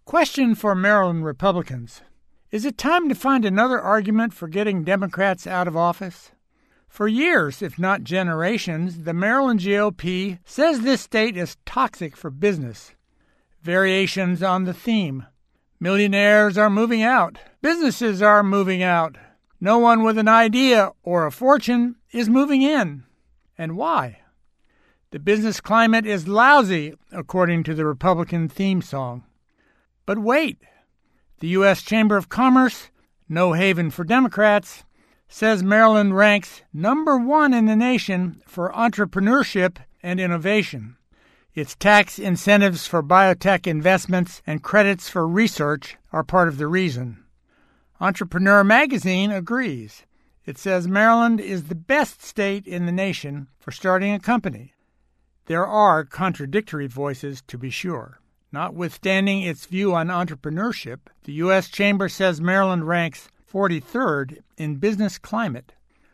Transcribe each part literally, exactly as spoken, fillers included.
Question for Maryland Republicans. Is it time to find another argument for getting Democrats out of office? For years, if not generations, the Maryland G O P says this state is toxic for business. Variations on the theme. Millionaires are moving out. Businesses are moving out. No one with an idea or a fortune is moving in. And why? The business climate is lousy, according to the Republican theme song. But wait. The U S Chamber of Commerce, no haven for Democrats, says Maryland ranks number one in the nation for entrepreneurship and innovation. Its tax incentives for biotech investments and credits for research are part of the reason. Entrepreneur Magazine agrees. It says Maryland is the best state in the nation for starting a company. There are contradictory voices, to be sure. Notwithstanding its view on entrepreneurship, the U S Chamber says Maryland ranks forty-third in business climate.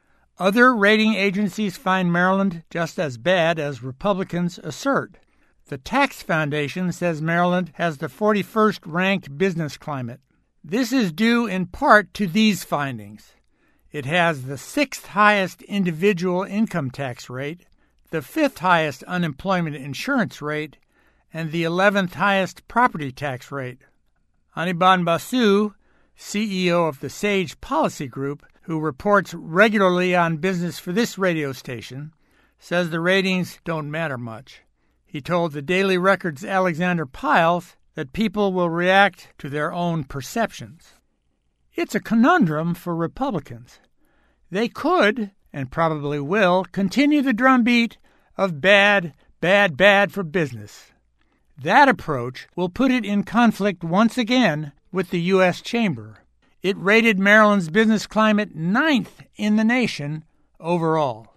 Other rating agencies find Maryland just as bad as Republicans assert. The Tax Foundation says Maryland has the forty-first ranked business climate. This is due in part to these findings. It has the sixth highest individual income tax rate, the fifth highest unemployment insurance rate, and the eleventh highest property tax rate. Anirban Basu, C E O of the SAGE Policy Group, who reports regularly on business for this radio station, says the ratings don't matter much. He told the Daily Record's Alexander Piles that people will react to their own perceptions. It's a conundrum for Republicans. They could, and probably will, continue the drumbeat of bad, bad, bad for business. That approach will put it in conflict once again with the U S Chamber. It rated Maryland's business climate ninth in the nation overall.